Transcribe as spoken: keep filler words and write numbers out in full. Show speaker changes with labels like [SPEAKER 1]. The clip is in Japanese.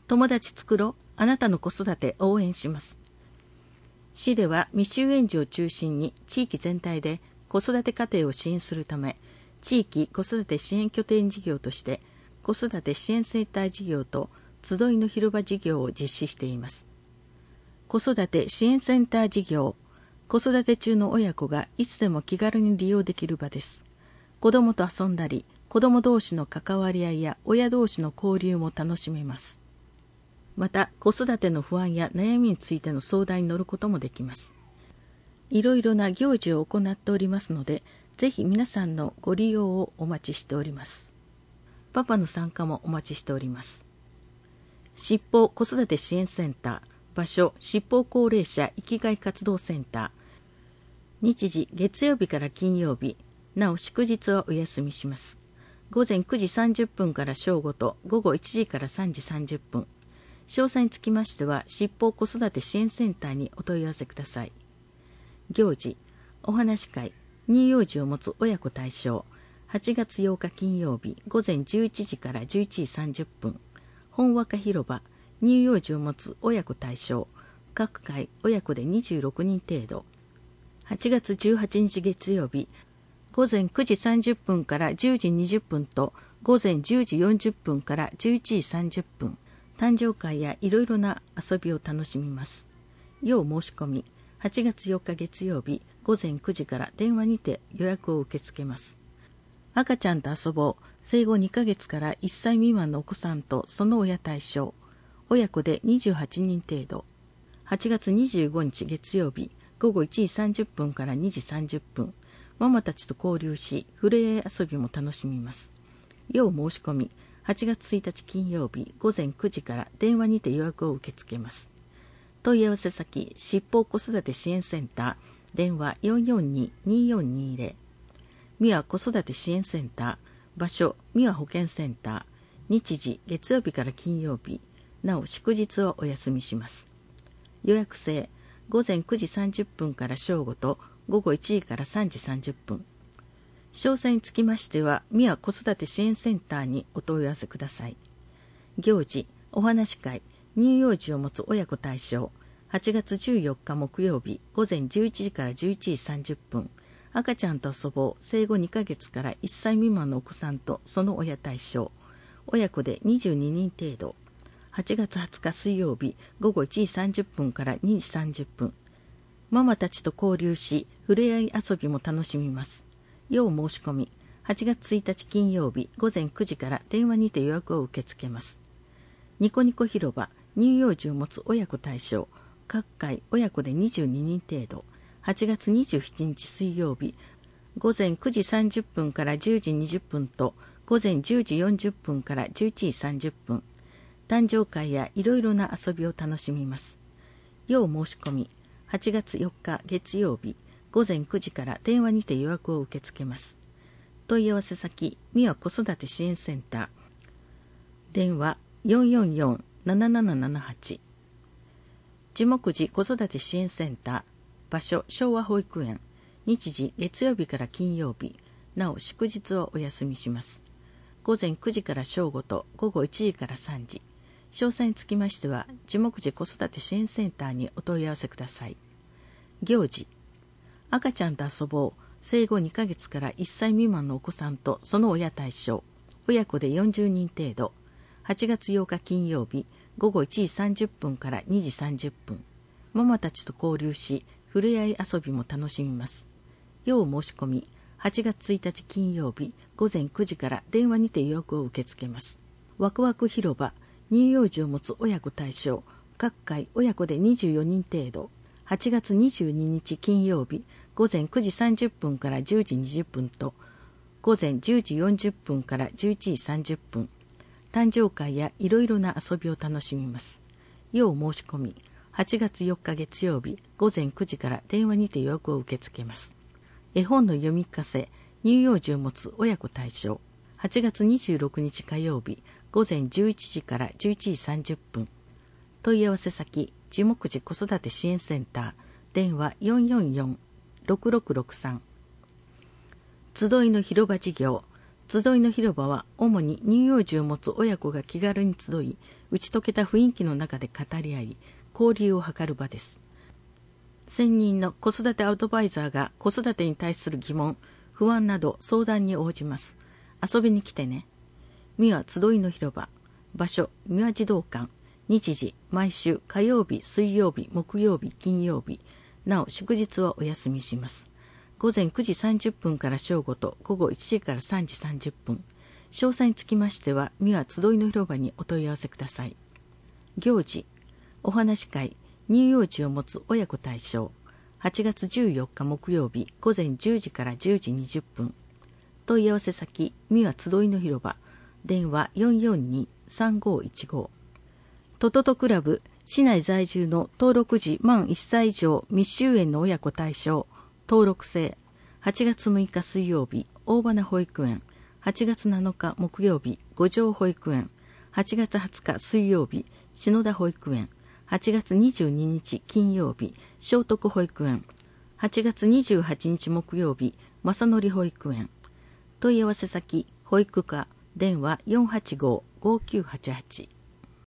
[SPEAKER 1] 友達作ろう、あなたの子育て応援します。市では未就園児を中心に地域全体で子育て家庭を支援するため、地域子育て支援拠点事業として子育て支援センター事業と集いの広場事業を実施しています。子育て支援センター事業、子育て中の親子がいつでも気軽に利用できる場です。子供と遊んだり、子供同士の関わり合いや親同士の交流も楽しめます。また、子育ての不安や悩みについての相談に乗ることもできます。いろいろな行事を行っておりますので、ぜひ皆さんのご利用をお待ちしております。パパの参加もお待ちしております。しっぽう子育て支援センター、場所、しっぽう高齢者生きがい活動センター。日時、月曜日から金曜日、なお祝日はお休みします。午前くじさんじゅっぷんから正午と午後いちじからさんじさんじゅっぷん。詳細につきましては、しっぽう子育て支援センターにお問い合わせください。行事、お話し会、乳幼児を持つ親子対象、はちがつようか金曜日、午前じゅういちじからじゅういちじさんじゅっぷん。本和歌広場、乳幼児を持つ親子対象、各回親子でにじゅうろくにん程度。はちがつじゅうはちにち月曜日、午前くじさんじゅっぷんからじゅうじにじゅっぷんと午前じゅうじよんじゅっぷんからじゅういちじさんじゅっぷん。誕生会やいろいろな遊びを楽しみます。要申し込み、はちがつよっか月曜日午前くじから電話にて予約を受け付けます。赤ちゃんと遊ぼう、生後にかげつからいっさい未満のお子さんとその親対象、親子でにじゅうはちにん程度。はちがつにじゅうごにち月曜日午後いちじさんじゅっぷんからにじさんじゅっぷん。ママたちと交流し、触れ合い遊びも楽しみます。要申し込み、はちがつついたち金曜日午前くじから電話にて予約を受け付けます。問い合わせ先、しっぽう子育て支援センター、電話 よんよんに によんにゼロ。三輪子育て支援センター、場所、三輪保健センター、日時、月曜日から金曜日、なお祝日はお休みします。予約制、午前くじさんじゅっぷんから正午と午後いちじからさんじさんじゅっぷん。詳細につきましては、三輪子育て支援センターにお問い合わせください。行事、お話し会、乳幼児を持つ親子対象、はちがつじゅうよっか木曜日、午前じゅういちじからじゅういちじさんじゅっぷん。赤ちゃんと遊ぼう、生後にかげつからいっさい未満のお子さんとその親対象、親子でにじゅうににん程度。はちがつはつか水曜日、午後いちじさんじゅっぷんからにじさんじゅっぷん。ママたちと交流し、触れ合い遊びも楽しみます。要申し込み、はちがつついたち金曜日午前くじから電話にて予約を受け付けます。ニコニコ広場、乳幼児を持つ親子対象、各回親子でにじゅうににん程度。はちがつにじゅうしちにち水曜日、午前くじさんじゅっぷんからじゅうじにじゅっぷんと午前じゅうじよんじゅっぷんからじゅういちじさんじゅっぷん。誕生会やいろいろな遊びを楽しみます。要申し込み、はちがつよっか月曜日、午前くじから電話にて予約を受け付けます。問い合わせ先、三輪子育て支援センター。電話 よんよんよん ななななななはち。樹木寺子育て支援センター。場所、昭和保育園。日時、月曜日から金曜日。なお、祝日はお休みします。午前くじから正午と午後いちじからさんじ。詳細につきましては、樹木寺子育て支援センターにお問い合わせください。行事、赤ちゃんと遊ぼう、生後にかげつからいっさい未満のお子さんとその親対象、親子でよんじゅうにん程度。はちがつようか金曜日、午後いちじさんじゅっぷんからにじさんじゅっぷん。ママたちと交流し、触れ合い遊びも楽しみます。要申し込み、はちがつついたち金曜日、午前くじから電話にて予約を受け付けます。ワクワク広場、乳幼児を持つ親子対象、各回親子でにじゅうよにん程度。はちがつにじゅうににち金曜日、午前くじさんじゅっぷんからじゅうじにじゅっぷんと、午前じゅうじよんじゅっぷんからじゅういちじさんじゅっぷん。誕生会やいろいろな遊びを楽しみます。要申し込み、はちがつよっか月曜日、午前くじから電話にて予約を受け付けます。絵本の読み聞かせ、乳幼児を持つ親子対象。はちがつにじゅうろくにち火曜日、午前じゅういちじからじゅういちじさんじゅっぷん。問い合わせ先、樹木寺子育て支援センター。電話 よんよんよん ろくろくろくさん。集いの広場事業。集いの広場は主に乳幼児を持つ親子が気軽に集い、 打ち解けた雰囲気の中で語り合い、交流を図る場です。専任の子育てアドバイザーが子育てに対する疑問、不安など相談に応じます。遊びに来てね。三輪集いの広場。場所、三輪児童館。日時、毎週火曜日、水曜日、木曜日、金曜日。なお、祝日はお休みします。午前くじさんじゅっぷんから正午と午後いちじからさんじさんじゅっぷん。詳細につきましては、三輪集いの広場にお問い合わせください。行事、お話し会、乳幼児を持つ親子対象。はちがつじゅうよっか木曜日、午前じゅうじからじゅうじにじゅっぷん。問い合わせ先、三輪集いの広場。電話 よんよんにーさんごーいちご。トトトクラブ、市内在住の登録時満いっさい以上未就園の親子対象、登録制。はちがつむいか水曜日、大花保育園。はちがつなのか木曜日、五条保育園。はちがつはつか水曜日、篠田保育園。はちがつにじゅうににち金曜日、聖徳保育園。はちがつにじゅうはちにち木曜日、正則保育園。問い合わせ先、保育課、電話 よんはちごーごーきゅうはちはち。